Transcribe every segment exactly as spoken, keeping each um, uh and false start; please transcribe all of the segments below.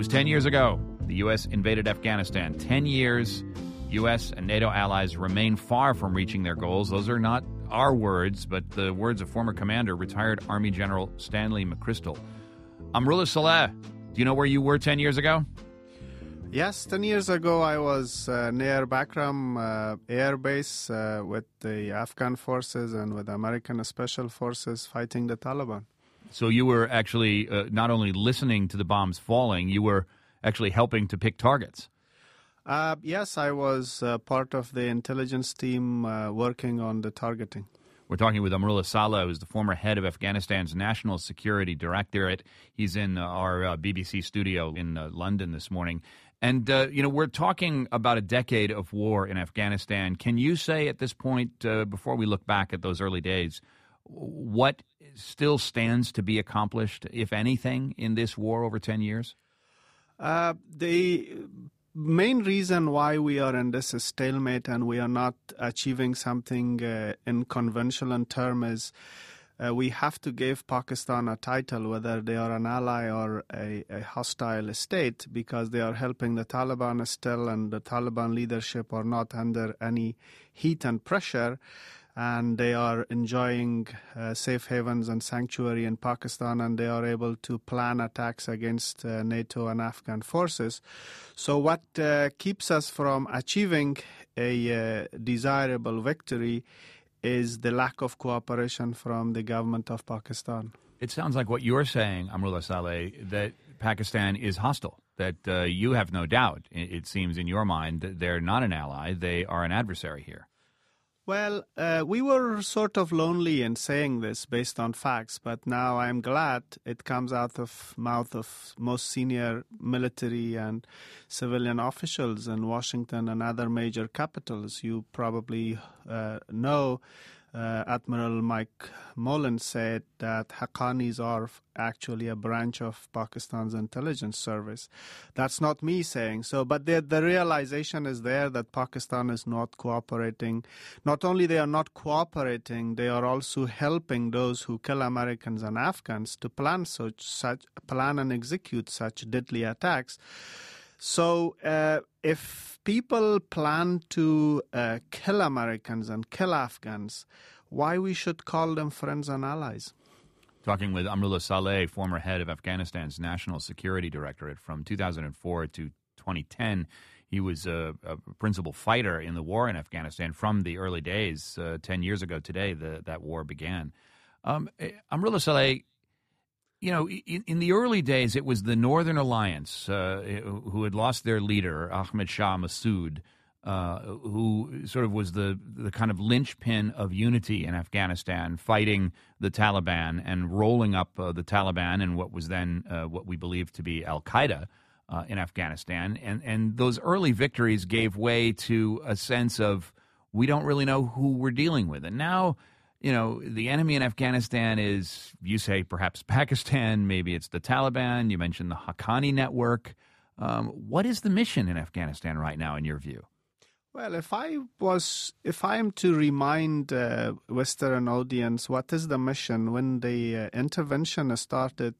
was ten years ago. The U S invaded Afghanistan. Ten years, U S and NATO allies remain far from reaching their goals. Those are not our words, but the words of former commander, retired Army General Stanley McChrystal. Amrullah Saleh, do you know where you were ten years ago? Yes, ten years ago I was uh, near Bagram uh, Air Base uh, with the Afghan forces and with American Special Forces fighting the Taliban. So you were actually uh, not only listening to the bombs falling, you were actually helping to pick targets. Uh, yes, I was uh, part of the intelligence team uh, working on the targeting. We're talking with Amrullah Saleh, who's the former head of Afghanistan's National Security Directorate. He's in our uh, B B C studio in uh, London this morning. And, uh, you know, we're talking about a decade of war in Afghanistan. Can you say at this point, uh, before we look back at those early days, what still stands to be accomplished, if anything, in this war over ten years? Uh, the main reason why we are in this stalemate and we are not achieving something uh, in conventional terms is uh, we have to give Pakistan a title, whether they are an ally or a, a hostile state, because they are helping the Taliban still, and the Taliban leadership are not under any heat and pressure. And they are enjoying uh, safe havens and sanctuary in Pakistan, and they are able to plan attacks against uh, NATO and Afghan forces. So what uh, keeps us from achieving a uh, desirable victory is the lack of cooperation from the government of Pakistan. It sounds like what you're saying, Amrullah Saleh, that Pakistan is hostile, that uh, you have no doubt, it seems in your mind, that they're not an ally, they are an adversary here. Well, uh, we were sort of lonely in saying this based on facts, but now I'm glad it comes out of mouth of most senior military and civilian officials in Washington and other major capitals. You probably uh, know uh, Admiral Mike Mullen said that Haqqanis are actually a branch of Pakistan's intelligence service. That's not me saying so, but the, the realization is there that Pakistan is not cooperating. Not only they are not cooperating, they are also helping those who kill Americans and Afghans to plan such, such plan and execute such deadly attacks. So uh, if people plan to uh, kill Americans and kill Afghans, why we should call them friends and allies? Talking with Amrullah Saleh, former head of Afghanistan's National Security Directorate from two thousand four to twenty ten. He was a, a principal fighter in the war in Afghanistan from the early days. Uh, ten years ago today, the, that war began. Um, Amrullah Saleh, you know, in, in the early days, it was the Northern Alliance uh, who had lost their leader, Ahmed Shah Massoud, uh, who sort of was the, the kind of linchpin of unity in Afghanistan, fighting the Taliban and rolling up uh, the Taliban and what was then uh, what we believe to be al-Qaeda uh, in Afghanistan. And, and those early victories gave way to a sense of we don't really know who we're dealing with. And now, you know, the enemy in Afghanistan is, you say, perhaps Pakistan, maybe it's the Taliban. You mentioned the Haqqani network. Um, what is the mission in Afghanistan right now, in your view? Well, if I was, if I am to remind uh, Western audience what is the mission, when the uh, intervention started,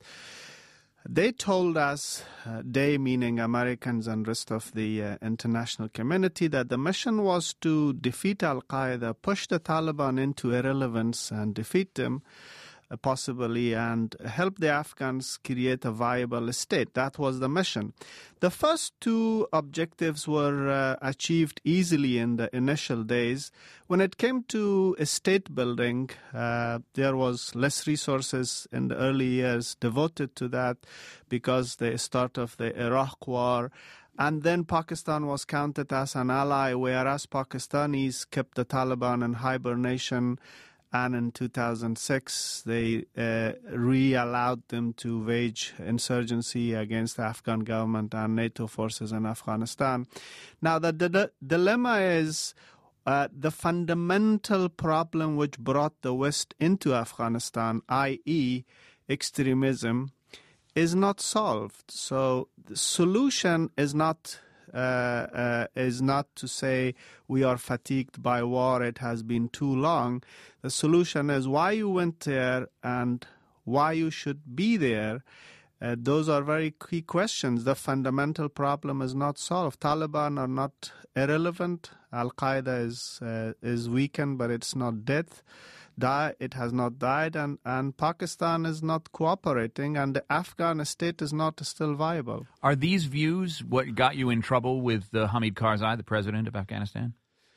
they told us, uh, they meaning Americans and rest of the uh, international community, that the mission was to defeat al-Qaeda, push the Taliban into irrelevance and defeat them, uh, possibly, and help the Afghans create a viable state. That was the mission. The first two objectives were uh, achieved easily in the initial days. When it came to state building, uh, there was less resources in the early years devoted to that because the start of the Iraq war. And then Pakistan was counted as an ally, whereas Pakistanis kept the Taliban in hibernation. And in two thousand six, they uh, re-allowed them to wage insurgency against the Afghan government and NATO forces in Afghanistan. Now, the, the, the dilemma is uh, the fundamental problem which brought the West into Afghanistan, that is extremism, is not solved. So the solution is not Uh, uh, is not to say we are fatigued by war, it has been too long. The solution is why you went there and why you should be there Uh, those are very key questions. The fundamental problem is not solved. Taliban are not irrelevant. Al-Qaeda is uh, is weakened, but it's not dead. Die, it has not died, and, and Pakistan is not cooperating, and the Afghan state is not still viable. Are these views what got you in trouble with uh, Hamid Karzai, the president of Afghanistan?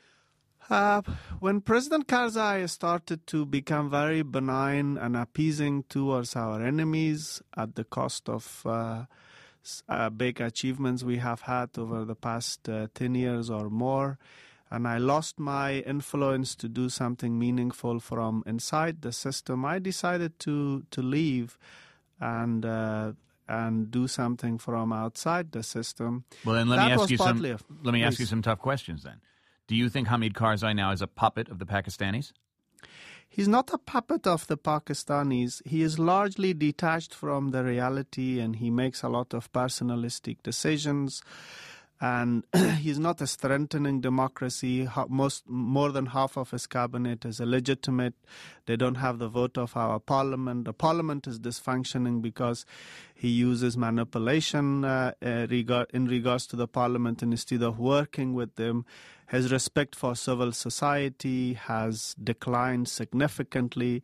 Uh, when President Karzai started to become very benign and appeasing towards our enemies at the cost of uh, uh, big achievements we have had over the past uh, ten years or more, and I lost my influence to do something meaningful from inside the system, I decided to, to leave and uh, and do something from outside the system. Well, then let that me ask you some. of, let me please. ask you some tough questions. Then, do you think Hamid Karzai now is a puppet of the Pakistanis? He's not a puppet of the Pakistanis. He is largely detached from the reality, and he makes a lot of personalistic decisions. And he's not strengthening democracy. Most, more than half of his cabinet is illegitimate. They don't have the vote of our parliament. The parliament is dysfunctioning because he uses manipulation uh, uh, regard, in regards to the parliament, and instead of working with them. His respect for civil society has declined significantly.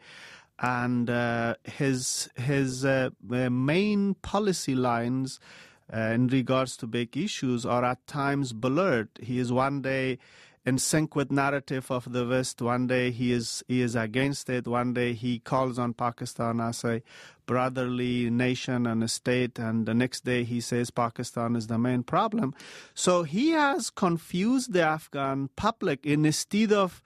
And uh, his, his uh, main policy lines Uh, in regards to big issues are at times blurred. He is one day in sync with narrative of the West, one day he is he is against it, one day he calls on Pakistan as a brotherly nation and a state, and the next day he says Pakistan is the main problem. So he has confused the Afghan public instead of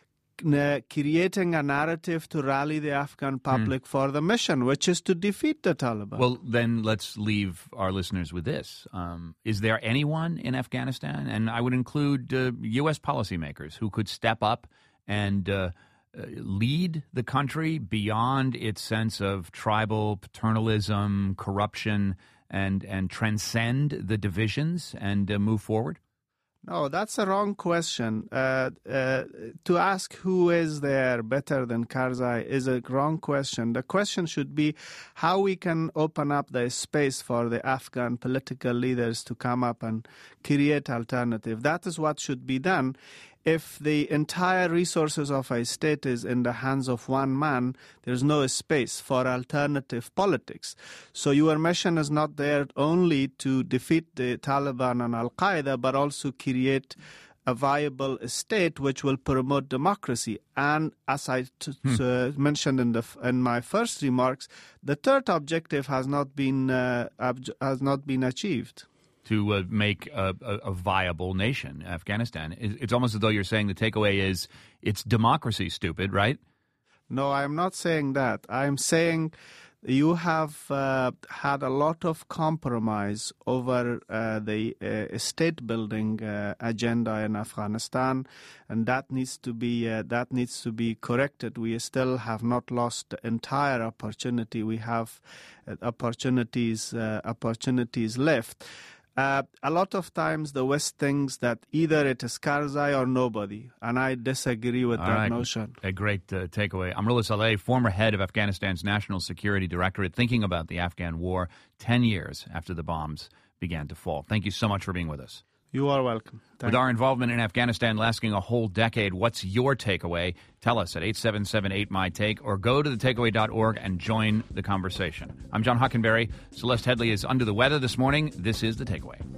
Uh, creating a narrative to rally the Afghan public mm. for the mission, which is to defeat the Taliban. Well, then let's leave our listeners with this. Um, is there anyone in Afghanistan, and I would include uh, U S policymakers, who could step up and uh, lead the country beyond its sense of tribal paternalism, corruption, and, and transcend the divisions and uh, move forward? No, that's a wrong question. Uh, uh, to ask who is there better than Karzai is a wrong question. The question should be how we can open up the space for the Afghan political leaders to come up and create alternative. That is what should be done. If the entire resources of a state is in the hands of one man, there's no space for alternative politics. So your mission is not there only to defeat the Taliban and Al-Qaeda, but also create a viable state which will promote democracy. And as I t- hmm. uh, mentioned in the in my first remarks, the third objective has not been uh, ob- has not been achieved. To uh, make a, a, a viable nation, Afghanistan. It's almost as though you're saying the takeaway is it's democracy, stupid, right? No, I'm not saying that. I'm saying you have uh, had a lot of compromise over uh, the uh, state-building uh, agenda in Afghanistan, and that needs to be uh, that needs to be corrected. We still have not lost the entire opportunity. We have uh, opportunities uh, opportunities left. Uh, a lot of times the West thinks that either it is Karzai or nobody, and I disagree with All that right. notion. A great uh, takeaway. Amrullah Saleh, former head of Afghanistan's National Security Directorate, thinking about the Afghan war ten years after the bombs began to fall. Thank you so much for being with us. You are welcome. Thank with our involvement in Afghanistan lasting a whole decade, what's your takeaway? Tell us at eight seven seven eight M Y Take or go to the takeaway dot org and join the conversation. I'm John Hockenberry. Celeste Headley is under the weather this morning. This is The Takeaway.